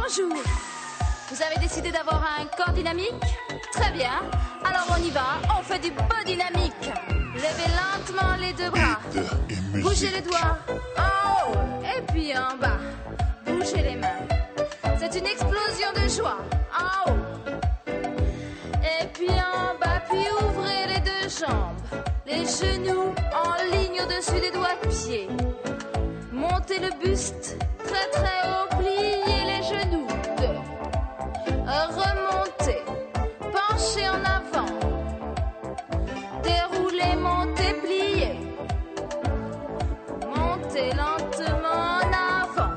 Bonjour. Vous avez décidé d'avoir un corps dynamique? Très bien. Alors on y va, on fait du pas dynamique. Levez lentement les deux bras. Bougez les doigts en haut et puis en bas. Bougez les mains. C'est une explosion de joie. En haut. Et puis en bas, puis ouvrez les deux jambes. Les genoux en ligne au-dessus des doigts de pied. Montez le buste très très haut, pliez les genoux. Remontez, penchez en avant. Déroulez, montez, pliez. Montez lentement en avant.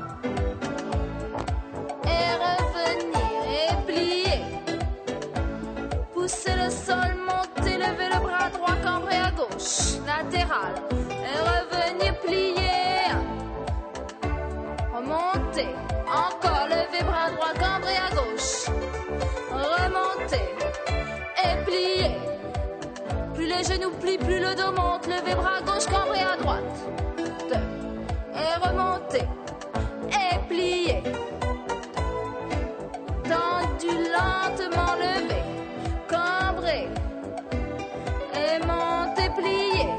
Et revenir et plier. Poussez le sol, montez, levez le bras droit, cambré à gauche. Latéral. Et revenir, plier. Remontez. Encore, levez bras droit, cambré à gauche. Remontez et pliez. Plus les genoux plient, plus le dos monte. Levez bras gauche, cambré à droite. Et remontez et pliez. Tendu, lentement levé, cambré. Et montez, pliez.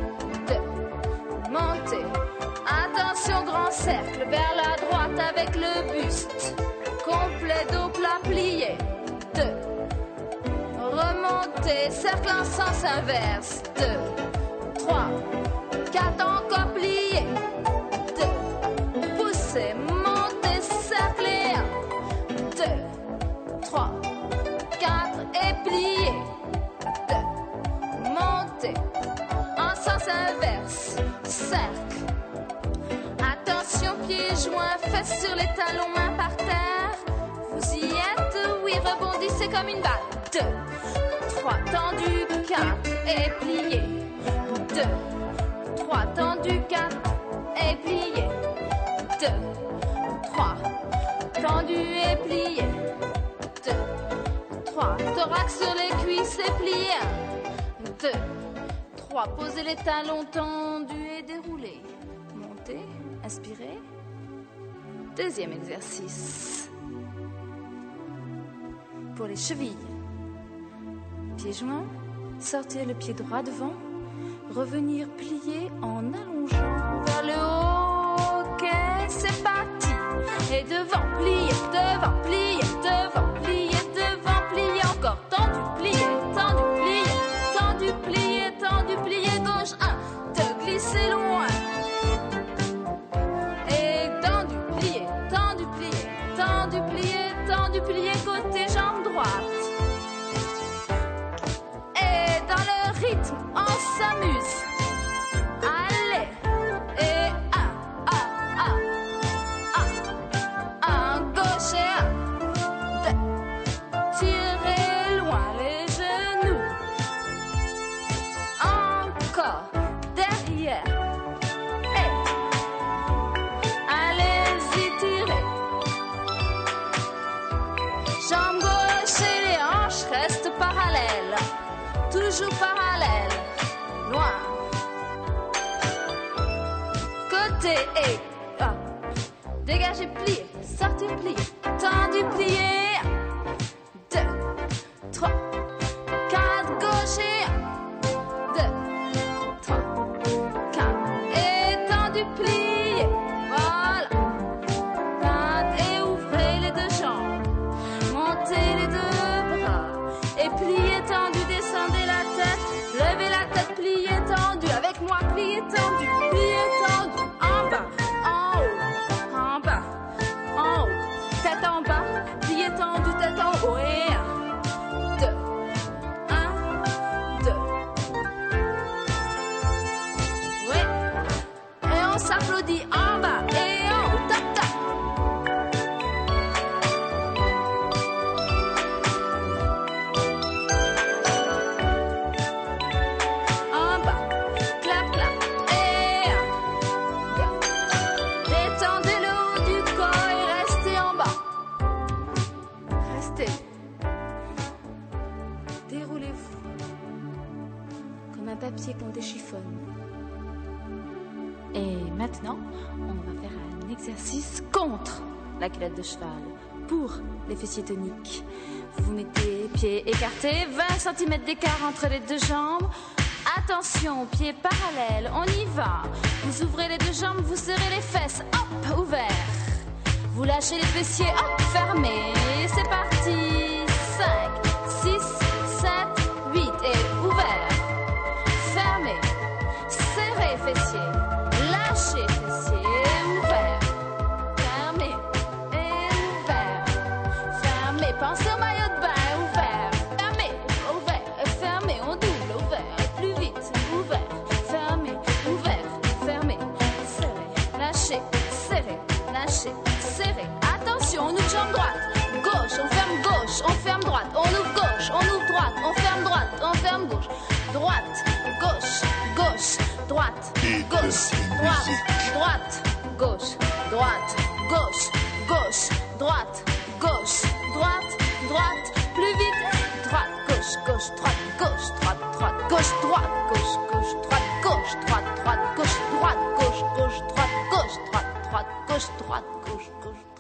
Montez. Attention, grand cercle vers la droite avec le buste. Complet, dos plat, plié. 2. Remontez, cercle en sens inverse. 2, 3, 4, encore plié. 2. Poussez, montez, cercle et 1. 2, 3, 4 et plié. 2. Montez, en sens inverse. Cercle. Attention, pieds joints, fesses sur les talons, mains par terre. Vous y êtes, oui, rebondissez comme une balle. 2, 3, tendu, 4 et plié. 2, 3, tendu, 4 et plié. 2, 3, tendu et plié. 2, 3, thorax sur les cuisses et plié. 2, 3, posez les talons tendus et déroulez. Montez, inspirez. Deuxième exercice. Pour les chevilles. Pieds joints, sortir le pied droit devant, revenir plier en allongeant vers le haut. Ok, c'est parti. Et devant, plier, devant, plier, devant, plier, devant, plier, encore tendu, plier, tendu, plier, tendu, plier, tendu, plier, gauche, 1, 2, glissez loin. Et tendu, plier, tendu, plier, tendu, plier, tendu, plier, côté jambe droite. Et dans le rythme, on s'amuse. Allez, et 1, gauche et 1, 2. Tirez loin les genoux. Encore, derrière. Et allez-y, tirez. Jambe gauche et les hanches restent parallèles. Toujours parallèles. Loin. Côté et dégagez, pliez, sortez, pliez, tendu, pliez. 2, 3, 4, gauche et 2, 3, 4. Et tendu, pliez. Voilà. 4 et ouvrez les deux jambes. Montez les deux bras. Et pliez, tendu, descendez la tête. Levez la tête, pliez, tendu. Avec moi, pliez, tendu, pliez, tendu. En bas, en haut, en bas, en haut. Tête en bas, pliez, tendu, tête en haut. Et 1, 2, 1, 2. Oui. Et on s'applaudit en bas et en haut. Tap, tap. En bas, clap, clap, et 1, 2. Détendez le haut du corps et restez en bas. Restez. Déroulez-vous comme un papier qu'on déchiffonne. Et maintenant, on va faire un exercice contre la culotte de cheval. pour les fessiers toniques. Vous mettez pieds écartés, 20 cm d'écart entre les deux jambes. Attention, pieds parallèles, on y va. Vous ouvrez les deux jambes, vous serrez les fesses, hop, ouvert. Vous lâchez les fessiers, hop, fermés. C'est parti. 5, 6, 7, 8 et ouvert. Fermé. Serré fessiers. Lâchez fessiers, ouvert. Fermé et ouvert. Fermé. Pensez au maillot de bain, ouvert. Fermé, ouvert, fermé. On double, ouvert. Plus vite, ouvert. Fermé, ouvert, fermé. Serré, lâchez, serré, lâchez. Serré. Attention, on ouvre jambe droite, gauche, on ferme droite, on ouvre gauche, on ouvre droite, on ferme gauche, droite, gauche, gauche, droite, gauche, droite, gauche, droite, gauche, gauche, droite, gauche, droite, droite, plus vite, droite, gauche, gauche, droite, gauche, droite, droite, gauche, droite, gauche, gauche, droite, gauche, droite, droite, gauche, droite, gauche, gauche, droite, gauche, droite, droite, gauche, droite, gauche, gauche.